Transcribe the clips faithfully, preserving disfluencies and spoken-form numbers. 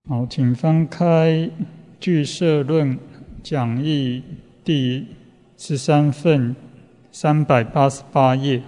好，请翻开《俱舍论》讲义第十三份三百八十八页。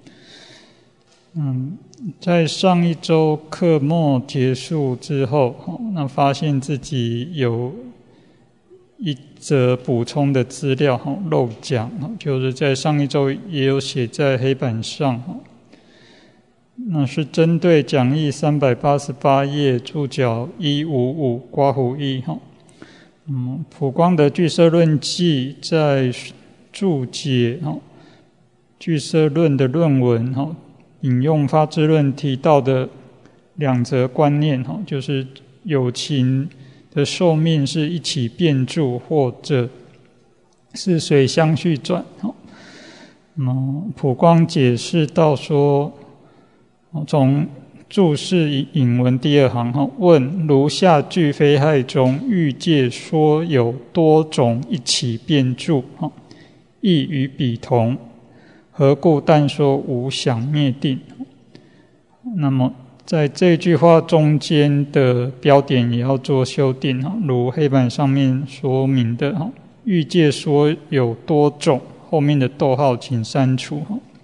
嗯，在上一周课末结束之后，那发现自己有一则补充的资料漏讲，就是在上一周也有写在黑板上。那是针对讲义三百八十八页注脚一五五括弧一哈，嗯，普光的俱舍论记在注解哈俱舍论的论文哈，引用发支论提到的两则观念哈，就是有情的寿命是一起变住，或者是随相续转哈。嗯，普光解释到说。从注释引文第二行问：如下俱非害中，欲界说有多种一起变住，亦与彼同，何故但说无想灭定？那么在这句话中间的标点也要做修订，如黑板上面说明的，欲界说有多种，后面的逗号请删除。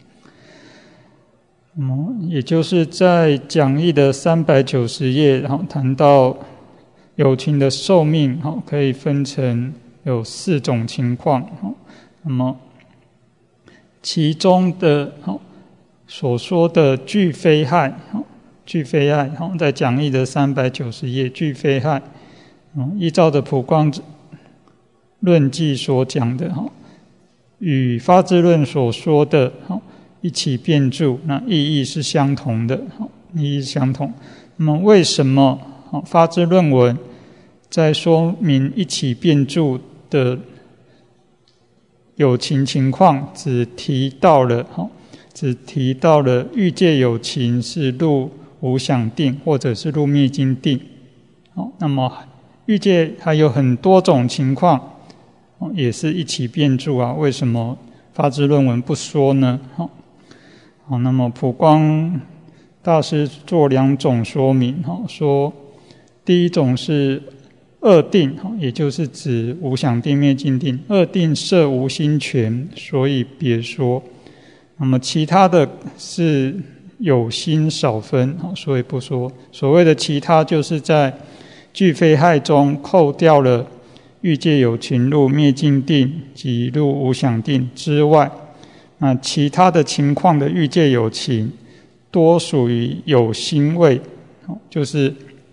嗯，也就是在讲义的三百九十页，然后谈到有情的寿命，可以分成有四种情况。那么其中的所说的俱非害，俱非害在讲义的三百九十页，俱非害，依照着普光论记所讲的，与发支论所说的一起变住，那意义是相同的，意义相同。那么为什么发支论文在说明一起变住的有情情况，只提到了只提到了欲界有情是入无想定，或者是入灭尽定？那么欲界还有很多种情况，也是一起变住啊，为什么发支论文不说呢？好，那么普光大师做两种说明，说第一种是二定，也就是指无想定灭尽定，二定摄无心权，所以别说。那么其他的是有心少分，所以不说。所谓的其他，就是在俱非害中扣掉了欲界有情入灭尽定及入无想定之外，那其他的情况的欲界有情多属于有心位，就是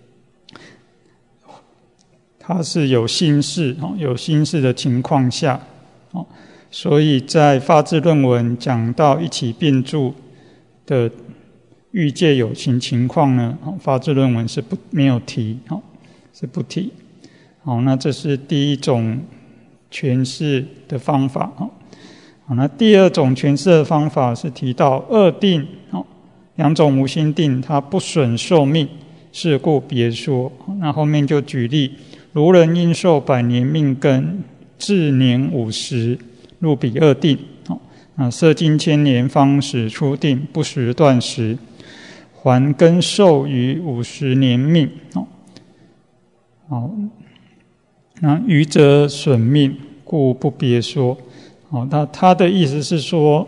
它是有心事，有心事的情况下，所以在发支论文讲到一起变住的欲界有情情况呢，发支论文是不没有提，是不提。好，那这是第一种诠释的方法。好，那第二种诠释的方法是提到二定，两种无心定，它不损寿命，是故别说。那后面就举例，如人应受百年命根，至年五十，入彼二定。那摄经千年方始出定，不时断时，还根受于五十年命。好，那余则损命，故不别说。哦，那他的意思是说，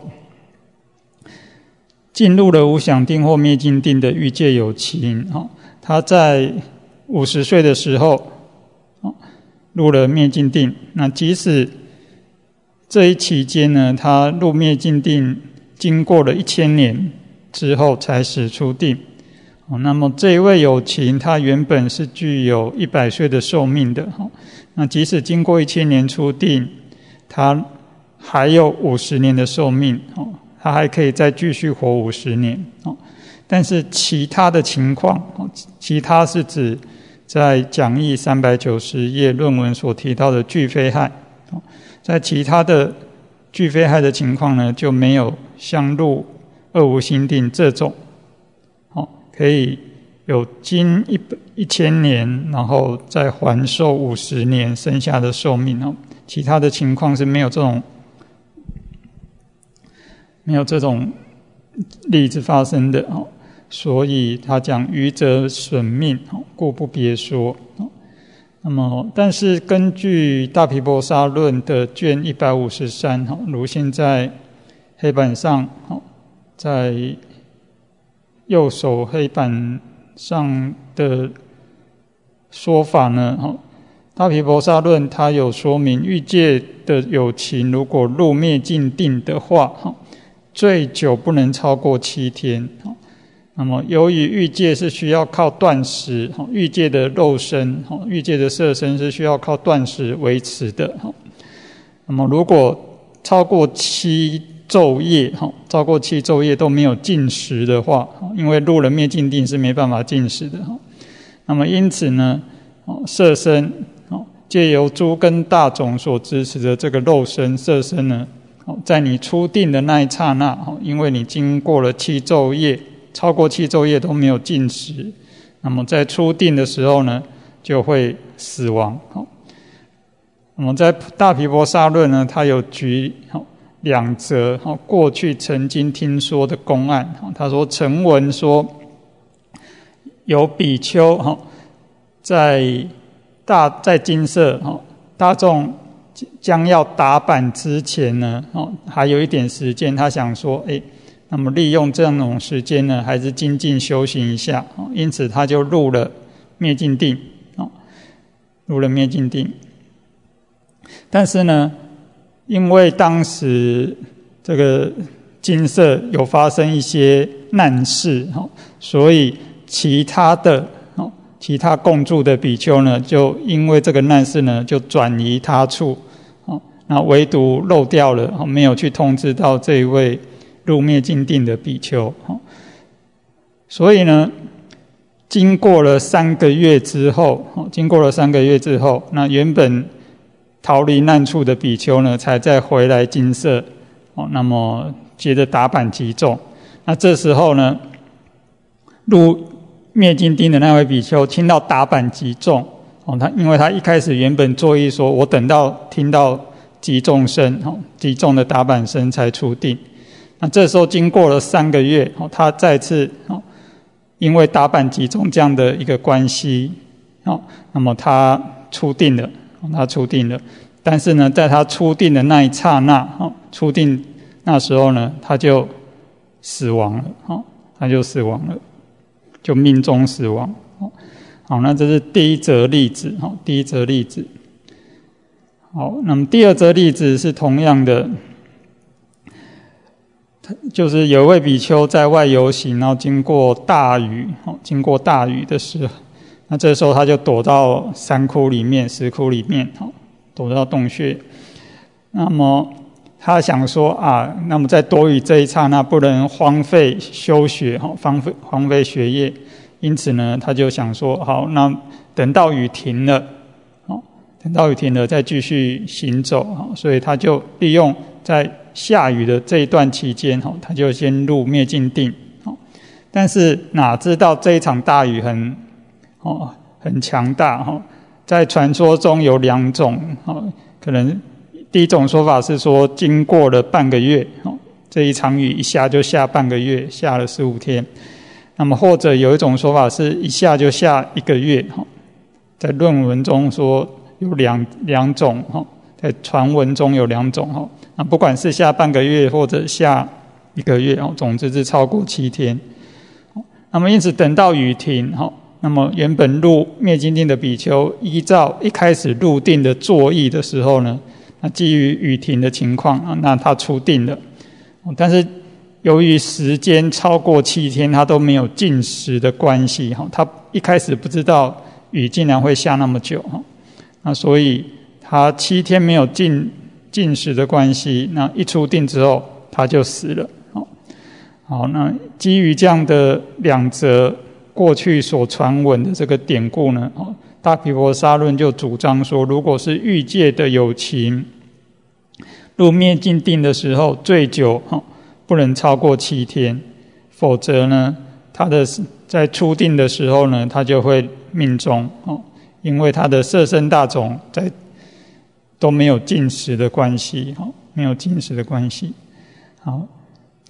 进入了无想定或灭尽定的欲界有情，他在五十岁的时候入了灭尽定，那即使这一期间呢，他入灭尽定经过了一千年之后才始出定，那么这一位有情他原本是具有一百岁的寿命的，那即使经过一千年出定，他还有五十年的寿命，他还可以再继续活五十年。但是其他的情况，其他是指在讲义三百九十页论文所提到的俱非害，在其他的俱非害的情况呢，就没有像入二无心定这种可以有经一一千年，然后再还寿五十年剩下的寿命。其他的情况是没有这种没有这种例子发生的，所以他讲余则损命，故不别说。 那么，但是根据大毗婆沙论的卷一百五十三，如现在黑板上，在右手黑板上的说法呢，大毗婆沙论它有说明，欲界的有情如果入灭尽定的话，最久不能超过七天。那么由于欲界是需要靠断食，欲界的肉身，欲界的色身是需要靠断食维持的。那么如果超过七昼夜，超过七昼夜都没有进食的话，因为入了灭尽定是没办法进食的。那么因此呢，色身借由诸根大种所支持的这个肉身色身呢，在你初定的那一刹那，因为你经过了七昼夜，超过七昼夜都没有进食，那么在初定的时候呢，就会死亡。那么在大毗婆沙论呢，他有举两则过去曾经听说的公案。他说曾闻说有比丘在大在金色大众将要打板之前呢，还有一点时间，他想说诶那么利用这样种时间呢，还是精进修行一下，因此他就入了灭尽定，入了灭尽定。但是呢，因为当时这个金色有发生一些难事，所以其他的其他共住的比丘呢，就因为这个难事呢，就转移他处，那唯独漏掉了，没有去通知到这一位入灭尽定的比丘。所以呢，经过了三个月之后，经过了三个月之后，那原本逃离难处的比丘呢，才再回来金色，那么接着打板击中。那这时候呢，入灭尽定的那位比丘听到打板击中，他因为他一开始原本作意说，我等到听到击中声，击中的打板声才出定。那这时候经过了三个月，他再次因为打板击中这样的一个关系，那么他出定了，他出定了。但是呢，在他出定的那一刹那，出定那时候呢，他就死亡了，他就死亡了，就命中死亡。好，那这是第一则例子，第一则例子。好，那么第二则例子是同样的，就是有一位比丘在外游行，然后经过大雨，经过大雨的时候，那这时候他就躲到山窟里面、石窟里面，躲到洞穴。那么他想说啊，那么在躲雨这一刹那不能荒废修学，荒废荒废学业，因此呢，他就想说，好，那等到雨停了，等到雨停了再继续行走。所以他就利用在下雨的这一段期间，他就先入灭尽定。但是哪知道这一场大雨很很强大，在传说中有两种，可能第一种说法是说经过了半个月，这一场雨一下就下半个月，下了十五天。那么或者有一种说法是一下就下一个月，在论文中说有两两种，在传闻中有两种，那不管是下半个月或者下一个月，总之是超过七天。那么因此等到雨停，那么原本入灭尽定的比丘依照一开始入定的作意的时候呢，那基于雨停的情况，那他出定了。但是由于时间超过七天他都没有进食的关系，他一开始不知道雨竟然会下那么久，那所以他七天没有进进食的关系，那一出定之后他就死了。好，那基于这样的两则过去所传闻的这个典故呢，大毗婆沙论就主张说，如果是欲界的有情入灭尽定的时候，最久不能超过七天，否则呢，他的在初定的时候呢，他就会命终，因为他的色身大种在都没有进食的关系，没有进食的关系。好，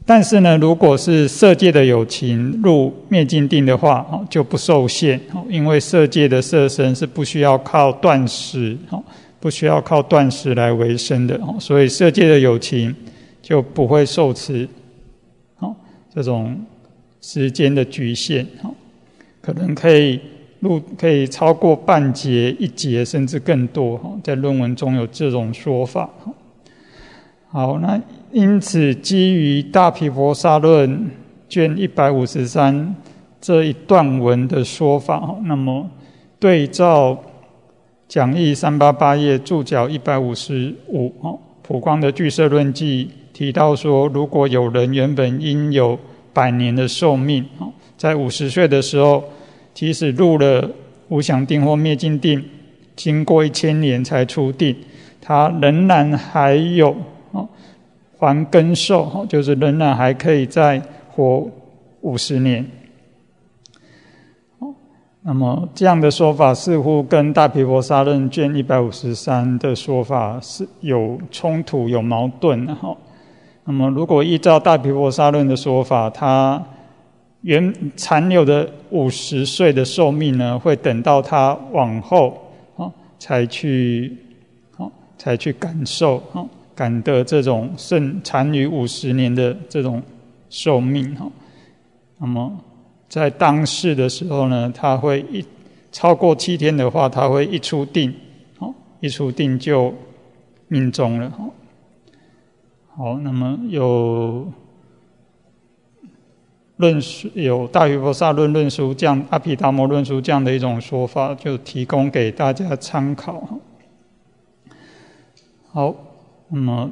但是呢，如果是色界的有情入灭尽定的话，就不受限，因为色界的色身是不需要靠断食，不需要靠断食来维生的，所以色界的有情就不会受持这种时间的局限，可能可以入可以超过半节、一节，甚至更多，在论文中有这种说法。好，那因此基于大毗婆沙论卷一百五十三这一段文的说法，那么对照讲义三八八页注脚一百五十五，普光的俱舍论记提到说，如果有人原本应有百年的寿命，在五十岁的时候，即使入了无想定或灭尽定，经过一千年才出定，他仍然还有还根寿，就是仍然还可以再活五十年。那么这样的说法似乎跟大毗婆沙论卷一百五十三的说法是有冲突、有矛盾的。那么如果依照大毗婆沙论的说法，他原残留的五十岁的寿命呢，会等到他往后才去才去感受感得这种剩残余五十年的这种寿命。那么在当世的时候呢，他会一超过七天的话，他会一出定，一出定就命终了。好，那么有论述有大毗婆沙论论书这样、阿毗达摩论书这样的一种说法，就提供给大家参考。好，那么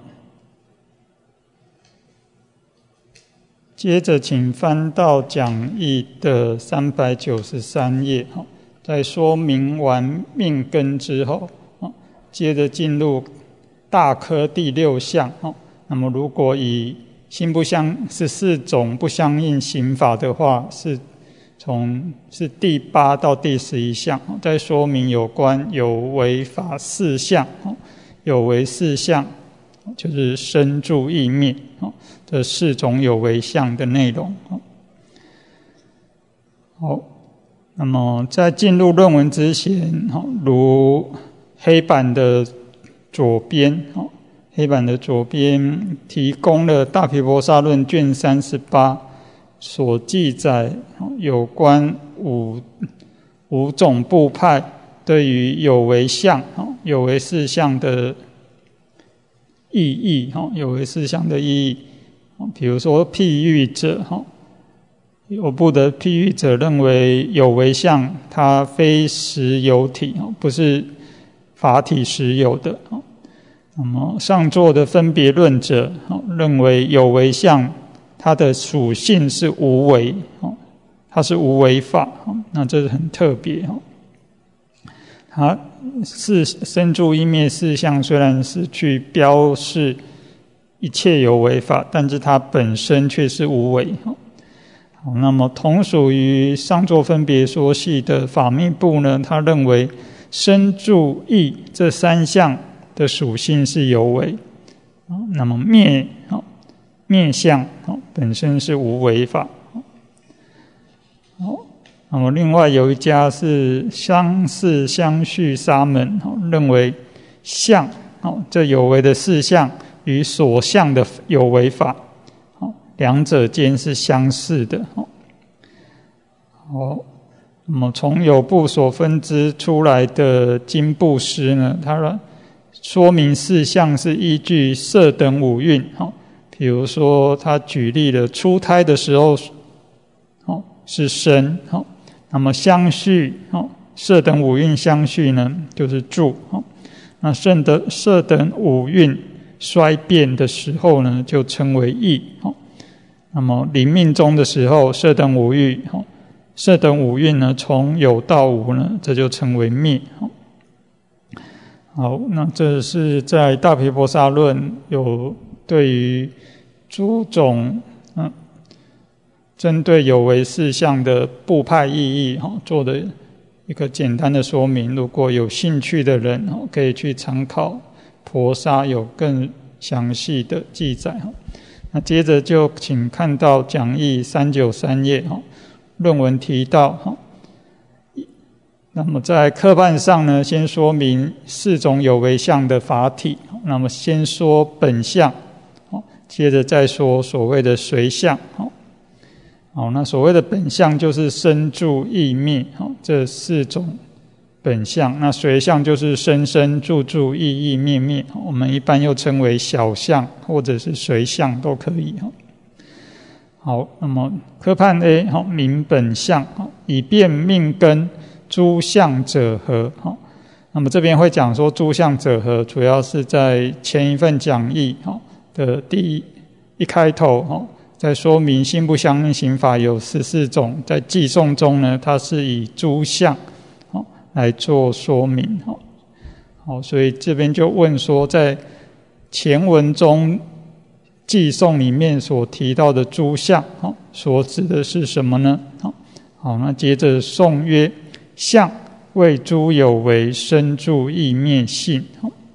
接着请翻到讲义的三百九十三页，在说明完命根之后，接着进入大科第六项。那么如果以心不相十四种不相应行法的话，是从是第八到第十一项，在说明有关有为法四项，有为四项就是生住意灭这四种有为相的内容。好，那么在进入论文之前，如黑板的左边黑板的左边提供了大毗婆沙论卷三十八所记载有关五五种部派对于有为相、有为四相的意义，有为四相的意义。比如说譬喻者，有部的譬喻者认为有为相它非实有体，不是法体实有的。那么上座的分别论者认为有为相它的属性是无为，它是无为法，那这是很特别。它是生住意灭四相虽然是去标示一切有为法，但是它本身却是无为。好，那么同属于上座分别说系的法密部呢，他认为生住意这三项的属性是有为，那么灭灭相本身是无为法。好，那么另外有一家是相似相续沙门，认为相这有为的四项与所相的有为法两者间是相似的。好，那么从有部所分支出来的经部师呢，他说明四项是依据色等五蕴，比如说他举例了出胎的时候是生，那么相续色等五蕴相续呢就是住，那色等色等五蕴衰变的时候呢就称为异。那么临命终的时候，色等五蕴色等五蕴呢从有到无呢，这就称为灭。好，那这是在大毗婆沙论有对于诸种嗯针对有为四项的部派意义做的一个简单的说明。如果有兴趣的人可以去参考婆沙有更详细的记载。 那接着就请看到讲义三九三页哈，论文提到哈。那么在课本上呢，先说明四种有为相的法体。那么先说本相，接着再说所谓的随相。好，那所谓的本相就是生住异灭这四种本相，那随相就是生生住住异异灭灭，我们一般又称为小相或者是随相都可以。好，那么科判 A 明本相，以辨命根诸相者何。那么这边会讲说诸相者何，主要是在前一份讲义的第一一开头在说明心不相应刑法有十四种，在偈颂中呢，它是以诸相来做说明。好，所以这边就问说，在前文中偈颂里面所提到的诸相所指的是什么呢？好，那接着颂曰：相谓诸有为生住异灭性。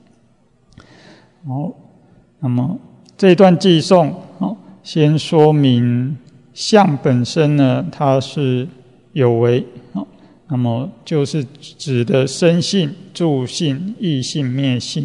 好，那么这段偈颂先说明相本身呢，它是有为，那么就是指的生性、住性、异性、灭性。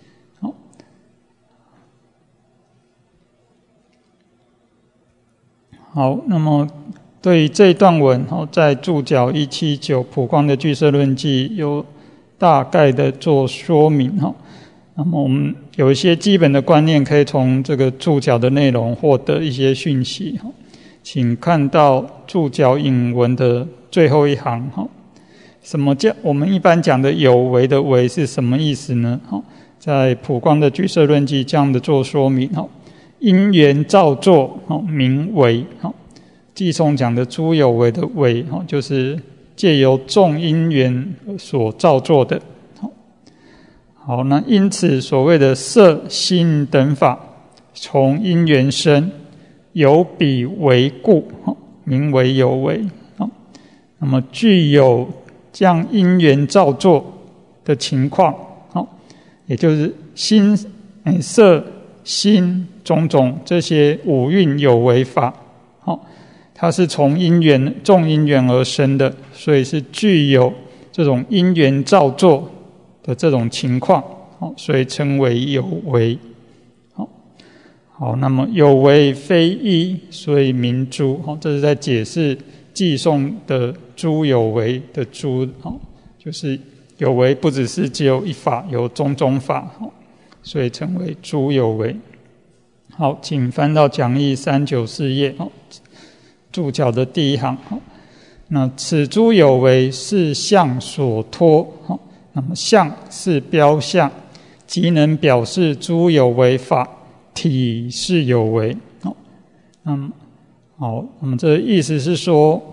好，那么对于这一段文，在注脚一七九普光的俱舍论记有大概的做说明。那么我们有一些基本的观念可以从这个注脚的内容获得一些讯息。请看到注脚引文的最后一行，什么叫我们一般讲的有为的为是什么意思呢？在普光的俱舍论记这样的做说明。因缘造作名为，偈颂讲的诸有为的为，就是借由众因缘所造作的。好，那因此所谓的色心等法从因缘生，有彼为故，名为有为。那么具有这样因缘造作的情况，也就是心、色、心种种这些五蕴有为法，它是从因缘众因缘而生的，所以是具有这种因缘造作的这种情况，所以称为有为。好，那么有为非一，所以名诸。这是在解释偈颂的诸有为的诸，就是有为不只是只有一法，有种种法，所以称为诸有为。好，请翻到讲义三九四页，注脚的第一行。那此诸有为是相所托，那么相是标相，即能表示诸有为法体是有为。嗯，好，那么这个意思是说，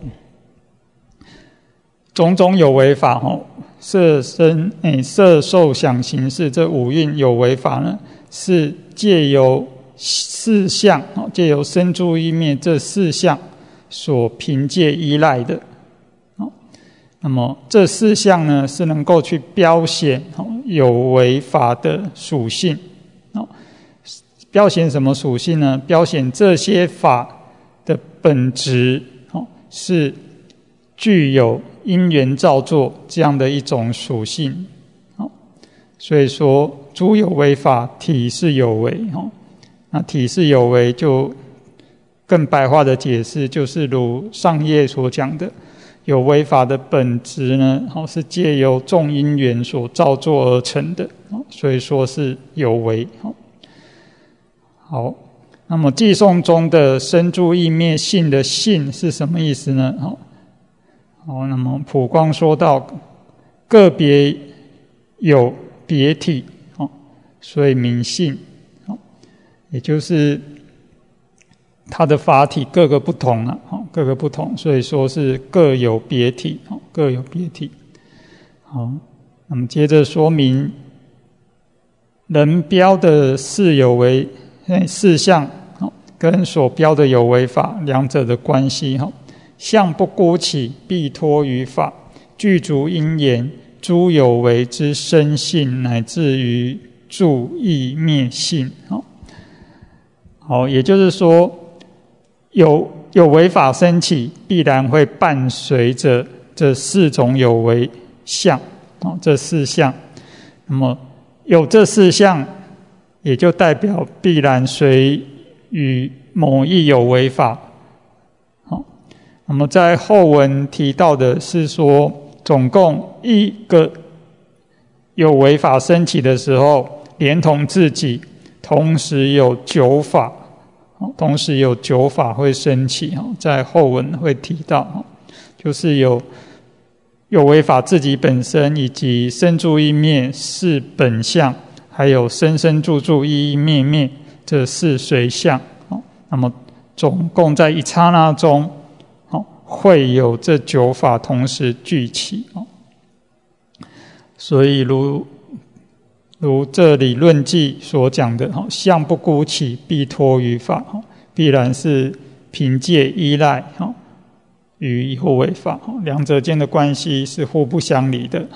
种种有为法，色身、欸、色受想行识这五蕴有为法呢，是借由四相，借由生住异灭这四相所凭借依赖的。那么这四项呢，是能够去标显有为法的属性。标显什么属性呢？标显这些法的本质是具有因缘造作这样的一种属性。所以说诸有为法体是有为，那体是有为就更白话的解释，就是如上页所讲的，有为法的本质呢，是借由众因缘所造作而成的，所以说是有为。好，那么偈颂中的生住异灭性的性是什么意思呢？好，那么普光说到个别有别体，所以名性，也就是它的法体各个不同了，各个不同，所以说是各有别体，各有别体。好，那么接着说明人标的四有为四相跟所标的有为法两者的关系。相不孤起，必托于法，具足因缘，诸有为之生性，乃至于住异灭性。 好，也就是说，有有为法升起，必然会伴随着这四种有为相，哦，这四项。那么有这四项，也就代表必然随与某一有为法。好，那么在后文提到的是说，总共一个有为法升起的时候，连同自己，同时有九法。同时有九法会升起，在后文会提到，就是有有为法自己本身，以及生住意灭是本相，还有生生住住意意灭灭这四随相。那么总共在一刹那中会有这九法同时聚起。所以如如这里论记所讲的，相不孤起，必托于法，必然是凭借依赖于有为法，两者间的关系是互不相离的。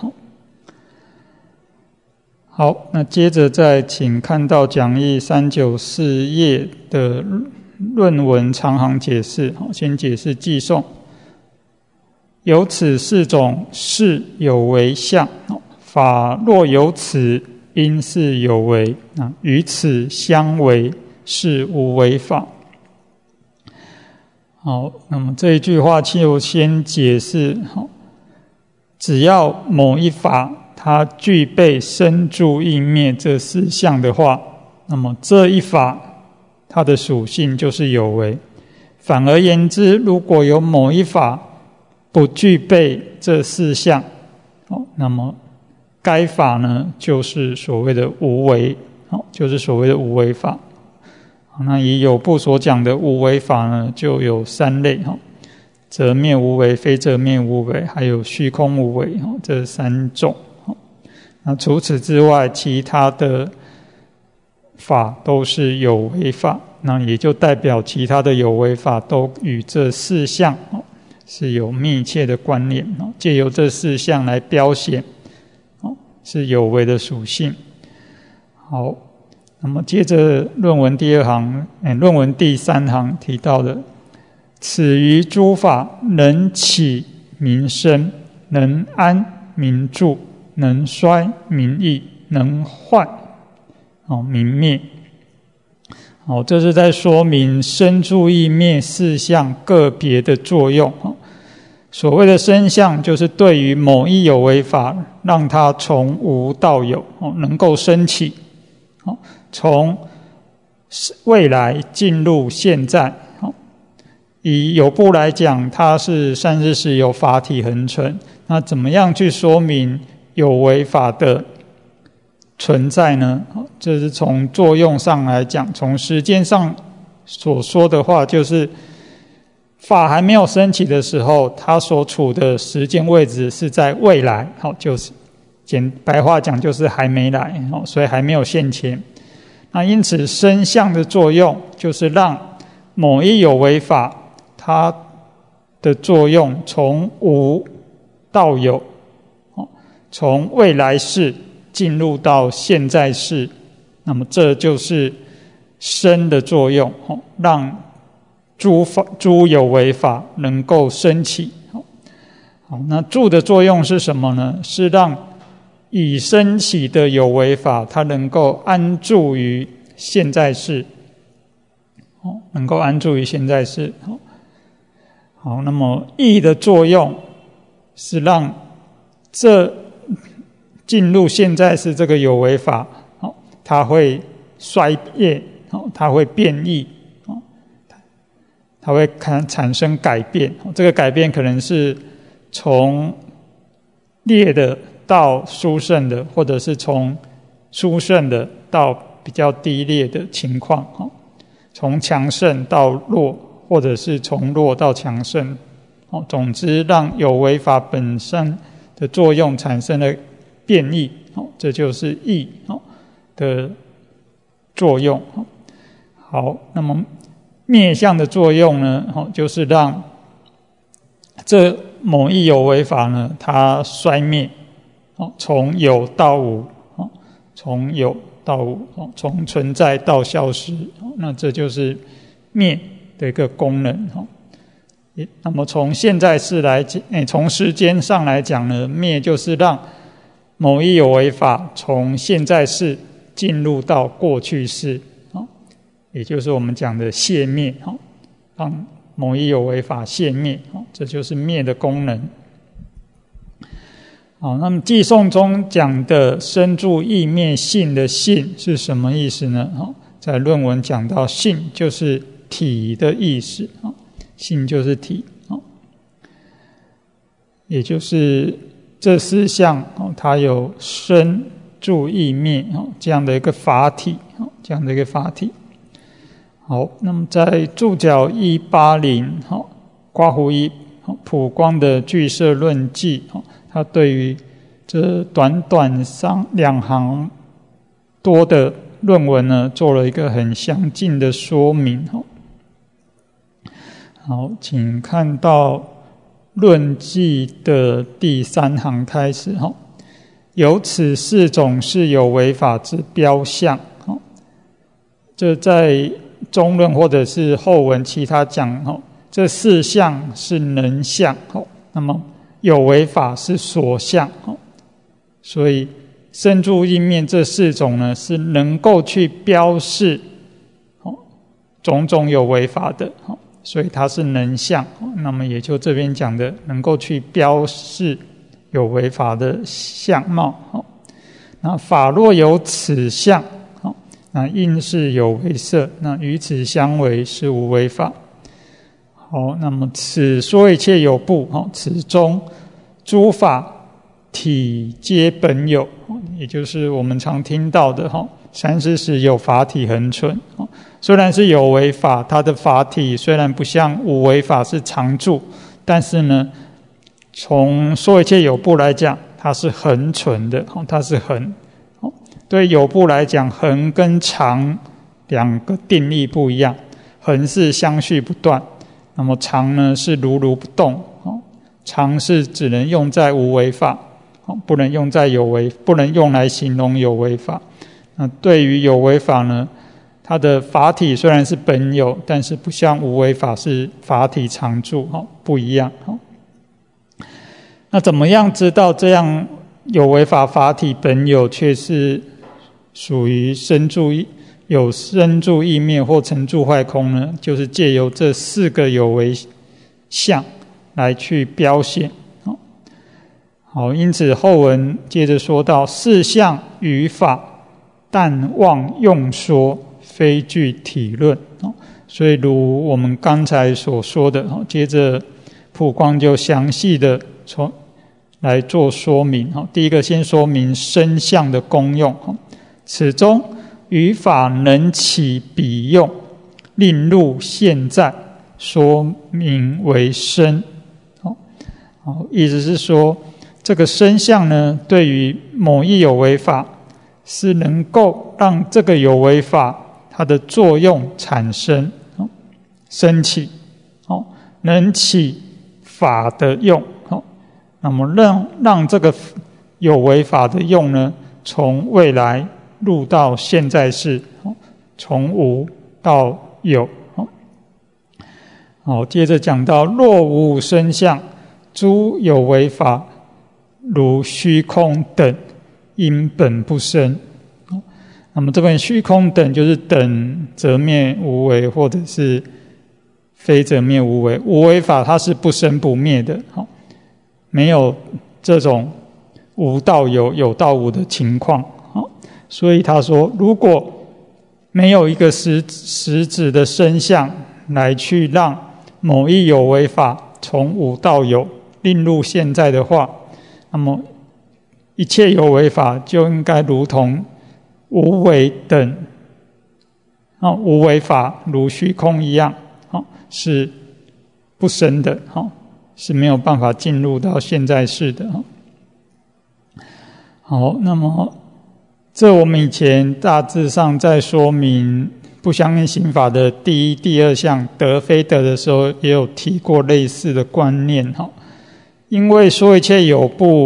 好，那接着再请看到讲义三百九十四页的论文长行解释，先解释记诵。有此四种是有为相，法若有此，因是有为，与此相违，是无为法。好，那么这一句话就先解释，只要某一法它具备生住意灭这四项的话，那么这一法它的属性就是有为。反而言之，如果有某一法不具备这四项，那么该法呢，就是所谓的无为，就是所谓的无为法。那以有部所讲的无为法呢，就有三类，则灭无为、非则灭无为，还有虚空无为，这三种。那除此之外，其他的法都是有为法，那也就代表其他的有为法都与这四项是有密切的关联，借由这四项来标显是有为的属性。好，那么接着论文第二行，欸、论文第三行提到的，此于诸法能起名生，能安名住，能衰名异，能坏名灭。好，这是在说明生住意灭四项个别的作用。所谓的生相，就是对于某一有为法，让它从无到有，能够升起，从未来进入现在。以有部来讲，它是三世时有法体恒存，那怎么样去说明有为法的存在呢？这是从作用上来讲，从时间上所说的话，就是法还没有升起的时候，它所处的时间位置是在未来，就是简白话讲就是还没来，所以还没有现前。那因此生相的作用就是让某一有为法它的作用从无到有，从未来世进入到现在世，那么这就是生的作用，让诸法诸有为法能够升起。好，那住的作用是什么呢？是让已升起的有为法它能够安住于现在世，能够安住于现在世。好，那么意的作用是让这进入现在世这个有为法，它会衰变，它会变异，它会产生改变。这个改变可能是从劣的到殊胜的，或者是从殊胜的到比较低劣的情况，从强盛到弱，或者是从弱到强盛。总之让有为法本身的作用产生了变异，这就是义的作用。好，那么灭相的作用呢，就是让这某一有为法呢，它衰灭，从有到无， 从有到无，从存在到消失，那这就是灭的一个功能。那么从现在式来讲，从时间上来讲呢，灭就是让某一有为法从现在式进入到过去式，也就是我们讲的灭灭，让某一有为法灭灭，这就是灭的功能。好，那么偈颂中讲的生住异灭性的性是什么意思呢？在论文讲到性就是体的意思，性就是体，也就是这四项它有生住异灭这样的一个法体，这样的一个法体。好，那么在注脚一八零刮胡一普光的俱舍论记，他对于这短短上两行多的论文呢，做了一个很详尽的说明。好，请看到论记的第三行开始。有此四种是有为法之标相，这在中论或者是后文其他讲，这四项是能相，那么有为法是所相，所以生住异灭这四种呢，是能够去标示种种有为法的，所以它是能相。那么也就这边讲的能够去标示有为法的相貌。那法若有此相，那应是有为色，那与此相违是无为法。好，那么此说一切有部，此中诸法体皆本有，也就是我们常听到的三世时有法体恒存。虽然是有为法，它的法体虽然不像无为法是常住，但是呢，从说一切有部来讲，它是恒存的，它是恒。对有部来讲，恒跟常两个定义不一样，恒是相续不断，那么常呢是如如不动。常是只能用在无为法，不能用在有为，不能用来形容有为法。那对于有为法呢，它的法体虽然是本有，但是不像无为法是法体常住，不一样。那怎么样知道这样有为法法体本有却是属于生住有生住异灭或成住坏空呢？就是借由这四个有为相来去标现。好，因此后文接着说到四相与法，但望用说，非具体论。所以如我们刚才所说的，接着普光就详细的从来做说明。第一个先说明身相的功用，此中于法能起彼用，令入现在，说明为身。好，意思是说这个身相呢，对于某一有为法是能够让这个有为法它的作用产生升起，能起法的用，那么让让这个有为法的用呢，从未来入到现在式，从无到有。好，接着讲到若无身相，诸有为法如虚空等，因本不生。那么这边虚空等就是等则灭无为，或者是非则灭无为。无为法它是不生不灭的，没有这种无到有、有到无的情况。所以他说，如果没有一个实实质的身相来去让某一有为法从无到有令入现在的话，那么一切有为法就应该如同无为等，无为法如虚空一样，是不生的，是没有办法进入到现在式的。好，那么这我们以前大致上在说明不相应刑法的第一、第二项得非得的时候，也有提过类似的观念。因为说一切有部，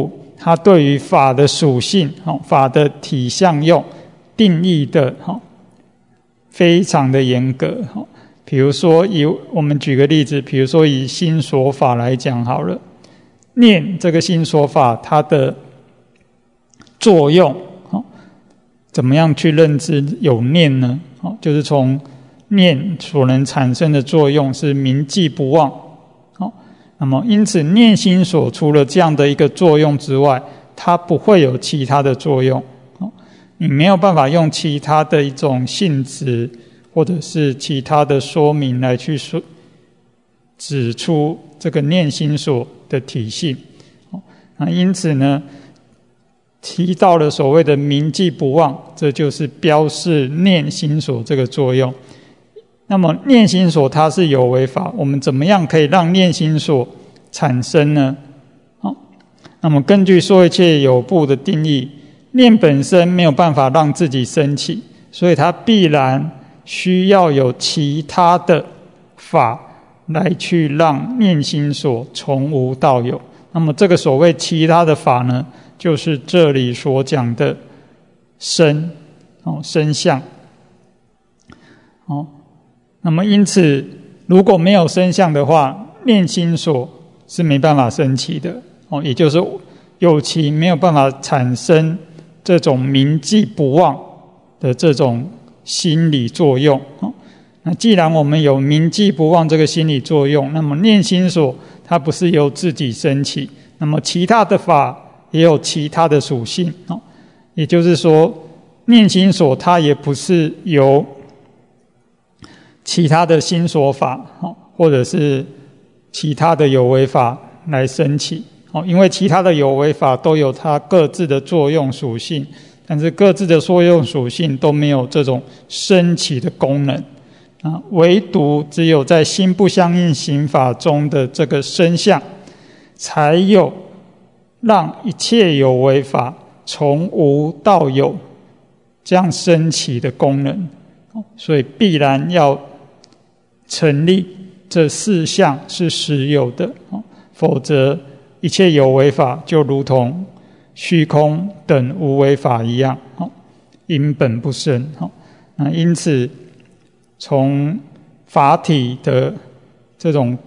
它对于法的属性、法的体相用定义的非常的严格。比如说以我们举个例子，比如说以心所法来讲好了，念这个心所法它的作用怎么样去认知有念呢？就是从念所能产生的作用是铭记不忘。那么因此念心所除了这样的一个作用之外，它不会有其他的作用。你没有办法用其他的一种性质或者是其他的说明来去说指出这个念心所的体性。那因此呢，提到了所谓的铭记不忘，这就是标示念心所这个作用。那么念心所它是有为法，我们怎么样可以让念心所产生呢？好，那么根据说一切有部的定义，念本身没有办法让自己升起，所以它必然需要有其他的法来去让念心所从无到有。那么这个所谓其他的法呢，就是这里所讲的身，哦，身相。哦，那么因此如果没有身相的话，念心所是没办法升起的。哦，也就是有其没有办法产生这种铭记不忘的这种心理作用。哦，那既然我们有铭记不忘这个心理作用，那么念心所它不是由自己升起，那么其他的法也有其他的属性。哦，也就是说念心所它也不是由其他的心所法或者是其他的有为法来升起。因为其他的有为法都有它各自的作用属性，但是各自的作用属性都没有这种升起的功能。唯独只有在心不相应行法中的这个身相，才有让一切有为法从无到有这样升起的功能。所以必然要成立这四项是实有的，否则一切有为法就如同虚空等无为法一样，因本不生。那因此从法体的这种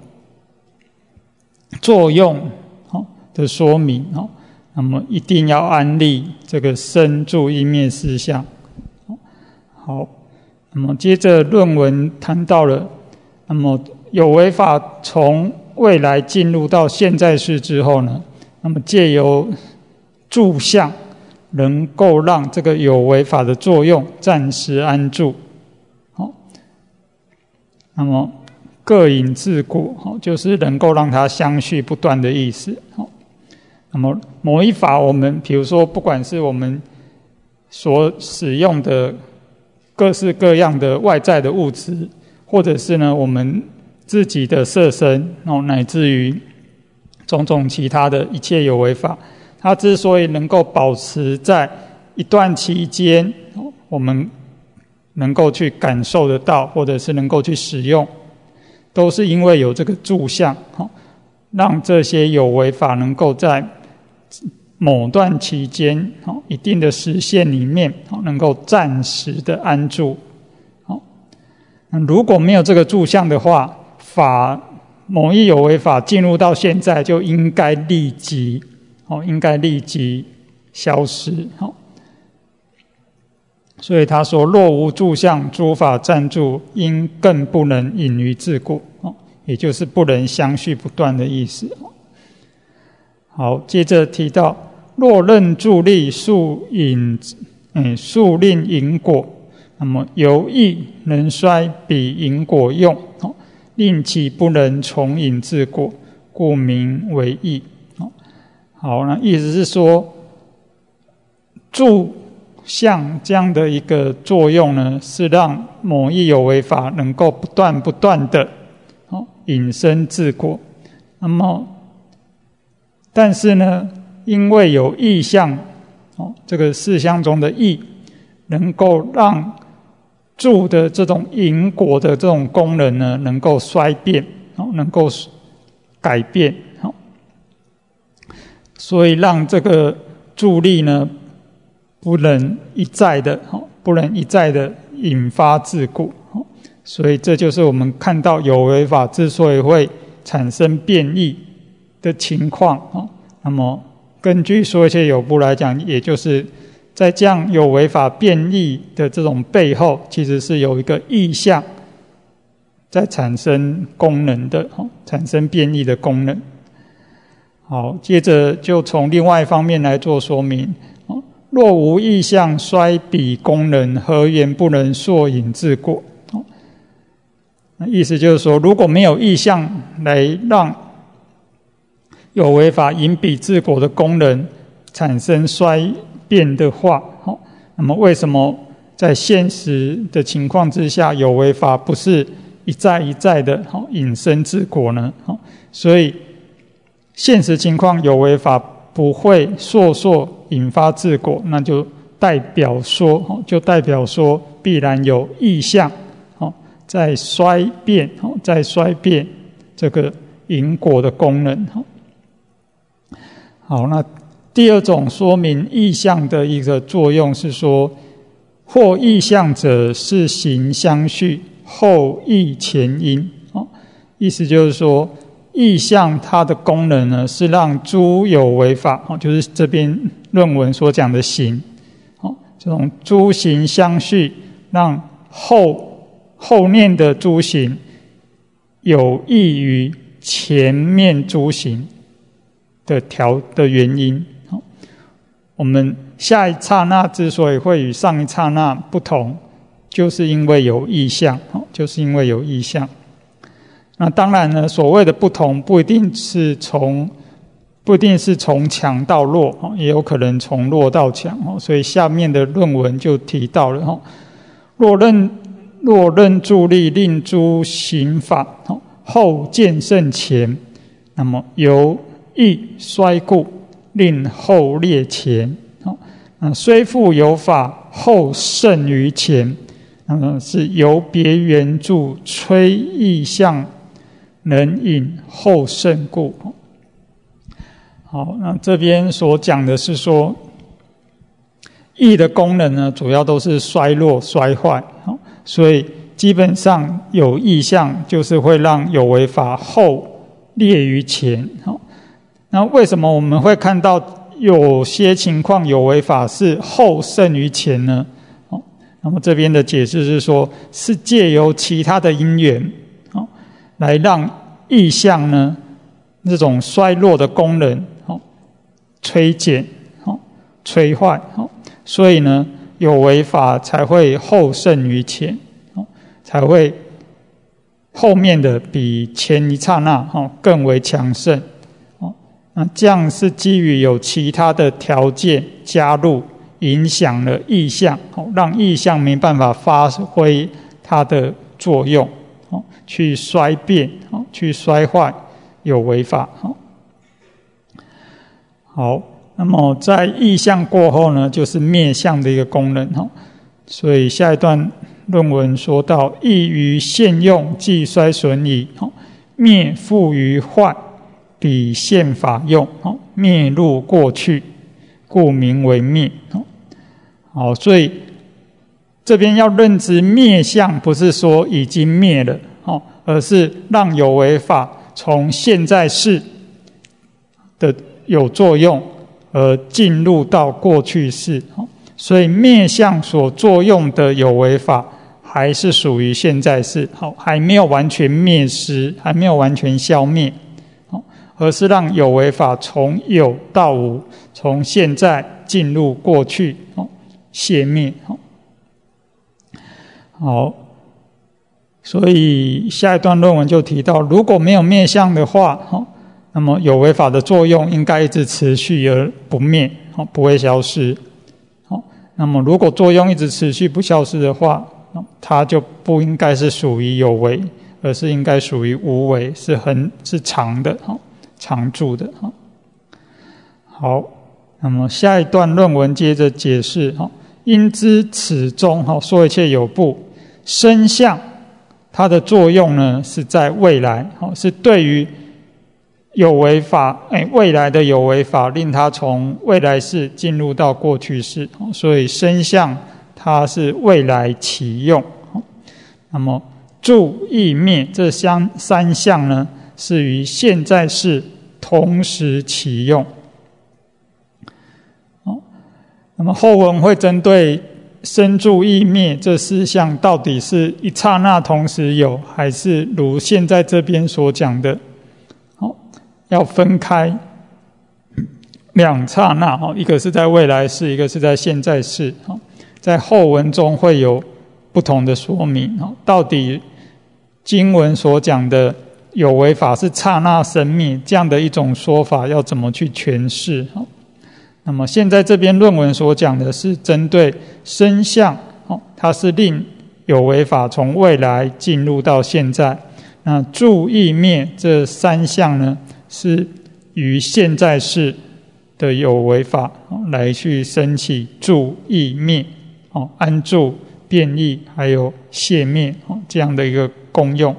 作用的说明，那么一定要安立这个生住意灭四项。好，那么接着论文谈到了，那么有为法从未来进入到现在世之后呢，那么借由住相能够让这个有为法的作用暂时安住。好，那么各引自果，就是能够让它相续不断的意思。那么某一法，我们比如说不管是我们所使用的各式各样的外在的物质，或者是呢我们自己的色身，乃至于种种其他的一切有为法，它之所以能够保持在一段期间我们能够去感受得到，或者是能够去使用，都是因为有这个住相，让这些有为法能够在某段期间一定的时限里面能够暂时的安住。如果没有这个住相的话，法某一有为法进入到现在就应该立即应该立即消失。所以他说若无住相，诸法暂住，因更不能隐于自果，也就是不能相续不断的意思。好，接着提到若任助力速引嗯速令因果，那么由意能衰彼因果用，令其不能从引自果，故名为意。好，那意思是说住相这样的一个作用呢，是让某一有为法能够不断不断的引生自果。那么但是呢，因为有意相，这个四相中的意能够让住的这种因果的这种功能呢，能够衰变，能够改变。 所以让这个助力呢不能一再的不能一再的引发自果，所以这就是我们看到有为法之所以会产生变异的情况。那么根据说一切有部来讲，也就是在这样有为法变异的这种背后，其实是有一个意象在产生功能的，产生变异的功能。好，接着就从另外一方面来做说明。若无意象衰彼功能，何言不能溯引自果？意思就是说，如果没有意象来让有为法引彼自果的功能产生衰变的话，那么为什么在现实的情况之下，有为法不是一再一再的引生自果呢？所以现实情况有为法不会烁烁引发自果，那就代表说就代表说必然有意象在衰变在衰变这个引果的功能。好，那第二种说明意象的一个作用是说，或意象者是行相续，后意前因。意思就是说，意象它的功能呢，是让诸有为法，就是这边论文所讲的行，这种诸行相续，让后后面的诸行有益于前面诸行的条的原因。我们下一刹那之所以会与上一刹那不同，就是因为有意象，就是因为有意象。那当然呢，所谓的不同不一定是从不一定是从强到弱，也有可能从弱到强。所以下面的论文就提到了，若任若任助力令诸行法后渐胜前，那么由意衰故令后劣前，虽复有法后胜于前，那么是由别缘助催意象能引后胜故。好，那这边所讲的是说，意的功能呢，主要都是衰弱衰坏，所以基本上有意象就是会让有为法后劣于前。那为什么我们会看到有些情况有为法是后胜于前呢？那么这边的解释是说，是借由其他的因缘来让意象呢这种衰弱的功能摧减摧坏，所以呢有为法才会后胜于前，才会后面的比前一刹那更为强盛。那这样是基于有其他的条件加入，影响了意象，让意象没办法发挥它的作用，去衰变，去衰坏有为法。好，那么在意象过后呢，就是灭相的一个功能。所以下一段论文说到，意于现用既衰损矣，灭复于坏，彼现法用，灭入过去，故名为灭。好，所以这边要认知灭相，不是说已经灭了，而是让有为法从现在世的有作用而进入到过去世。所以灭相所作用的有为法还是属于现在世，还没有完全灭失，还没有完全消灭，而是让有为法从有到无，从现在进入过去，灭灭。好，所以下一段论文就提到，如果没有灭相的话，那么有为法的作用应该一直持续而不灭，不会消失。那么如果作用一直持续不消失的话，它就不应该是属于有为，而是应该属于无为，是很是常的，常住的。好，那么下一段论文接着解释，因知此中说一切有部身相，它的作用呢是在未来，是对于有为法，哎，未来的有为法令它从未来世进入到过去世，所以生相它是未来起用。那么住意灭这三三相呢，是于现在世同时起用。那么后文会针对生住意灭这四项到底是一刹那同时有，还是如现在这边所讲的要分开两刹那，一个是在未来世，一个是在现在世，在后文中会有不同的说明。到底经文所讲的有为法是刹那生灭这样的一种说法要怎么去诠释？那么现在这边论文所讲的是针对生相，它是令有为法从未来进入到现在。那住意灭这三项呢，是于现在世的有为法来去升起住意灭、安住、变异还有谢灭这样的一个功用。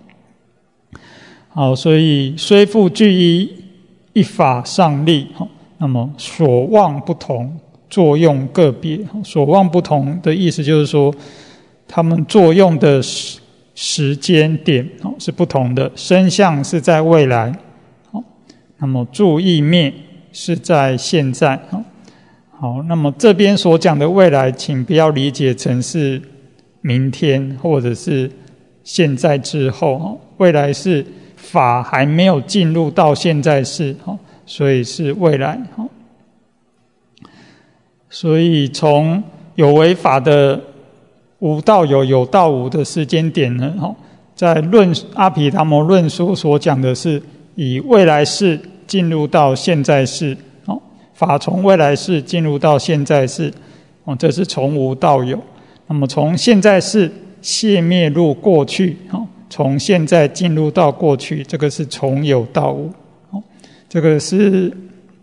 好，所以虽复具一一法上立，那么所望不同，作用个别。所望不同的意思就是说，他们作用的时间点是不同的。生相是在未来，那么住意灭是在现在。好，那么这边所讲的未来，请不要理解成是明天或者是现在之后，未来是法还没有进入到现在世，所以是未来。所以从有为法的无到有，有到无的时间点呢，在论阿毗达摩论书所讲的是以未来世进入到现在世，法从未来世进入到现在世，这是从无到有。那么从现在世谢灭入过去，从现在进入到过去，这个是从有到无。这个是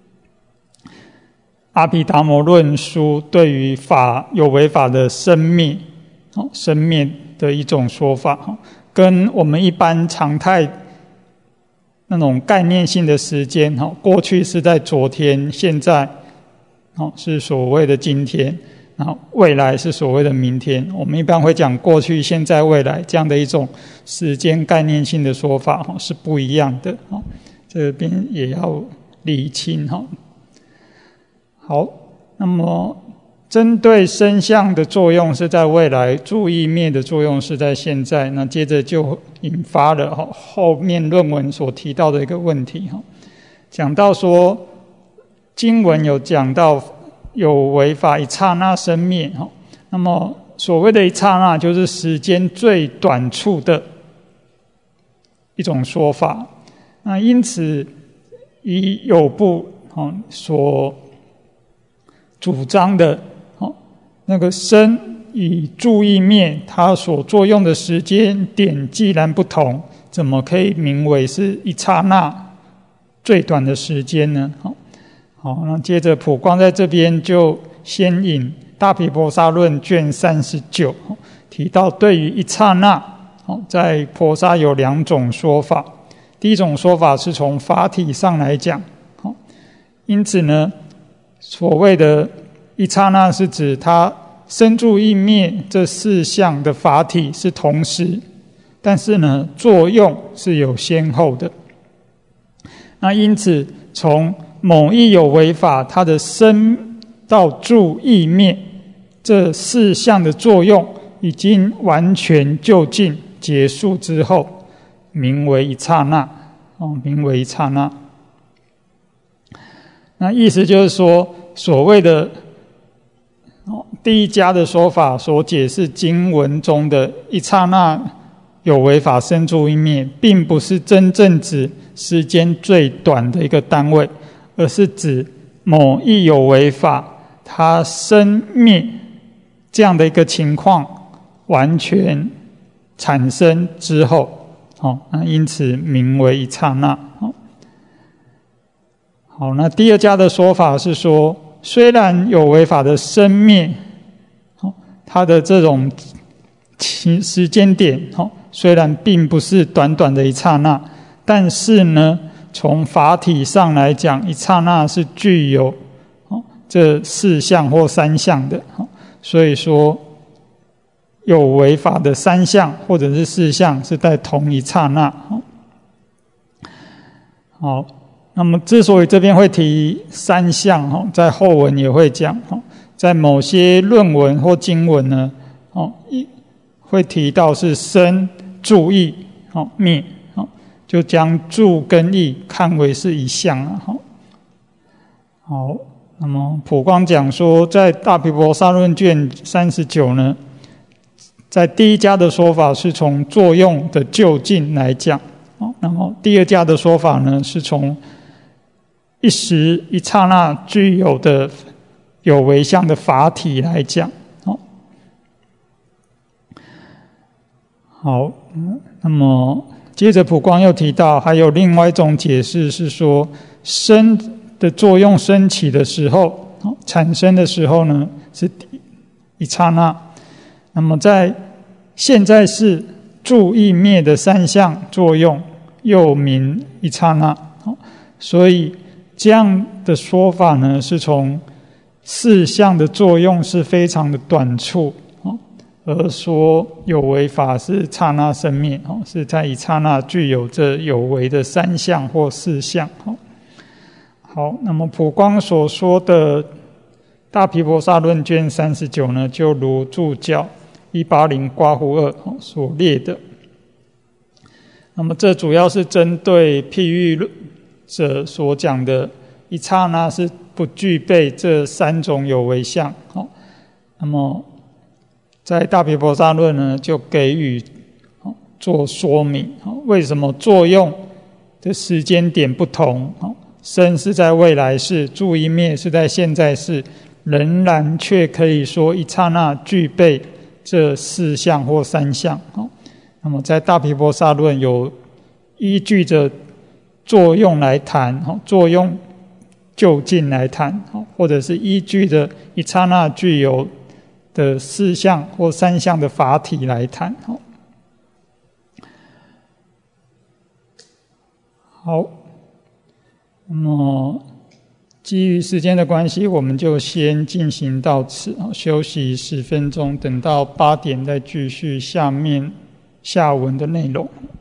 阿毗达摩论书对于法有为法的生灭生灭的一种说法，跟我们一般常态那种概念性的时间，过去是在昨天，现在是所谓的今天，然后未来是所谓的明天。我们一般会讲过去、现在、未来这样的一种时间概念性的说法是不一样的，这边也要理清。好，那么针对生相的作用是在未来，住意灭的作用是在现在，那接着就引发了后面论文所提到的一个问题。讲到说经文有讲到有为法一刹那生灭，那么所谓的一刹那就是时间最短促的一种说法。那因此以有部所主张的那个生与住意灭，它所作用的时间点既然不同，怎么可以名为是一刹那最短的时间呢？好，那接着普光在这边就先引大毗婆沙论卷三十九，提到对于一刹那，在婆沙有两种说法。第一种说法是从法体上来讲，因此呢，所谓的一刹那是指它生住意灭这四项的法体是同时，但是呢作用是有先后的。那因此从某一有为法，它的生到住意灭这四项的作用已经完全就近结束之后，名为一刹那，哦，名为一刹那。那意思就是说，所谓的第一家的说法所解释经文中的一刹那有为法生住意灭，并不是真正指时间最短的一个单位，而是指某一有为法它生灭这样的一个情况完全产生之后，好，那因此名为一刹那。好，那第二家的说法是说，虽然有为法的生灭，它的这种时间点虽然并不是短短的一刹那，但是呢， 从法体上来讲，一刹那是具有这四相或三相的，所以说有为法的三相或者是四相是在同一刹那。好，那么之所以这边会提三相，在后文也会讲，在某些论文或经文呢，会提到是生、住、异、灭，就将住跟异看为是一相啊。好，那么普光讲说，在大毗婆沙论卷三十九呢，在第一家的说法是从作用的究竟来讲，那么第二家的说法呢，是从一时一刹那具有的有为相的法体来讲。好，那么接着普光又提到，还有另外一种解释是说，生的作用升起的时候，产生的时候呢是一刹那，那么在现在是住、异、灭的三相作用又名一刹那，所以这样的说法呢，是从四相的作用是非常的短促，而说有为法是刹那生灭，是在一刹那具有这有为的三相或四相。好，那么普光所说的大毗婆沙论卷三十九呢，就如注脚一八零括弧二所列的。那么这主要是针对譬喻者所讲的一刹那是不具备这三种有为相。那么在大毗婆沙论呢，就给予做说明，为什么作用的时间点不同，生是在未来世，住、异、灭是在现在世，仍然却可以说一刹那具备这四相或三相。那么在大毗婆沙论有依据着作用来谈，作用究竟来谈，或者是依据着一刹那具有的四相或三相的法体来谈。好，那么基于时间的关系，我们就先进行到此，休息十分钟，等到八点再继续下面下文的内容。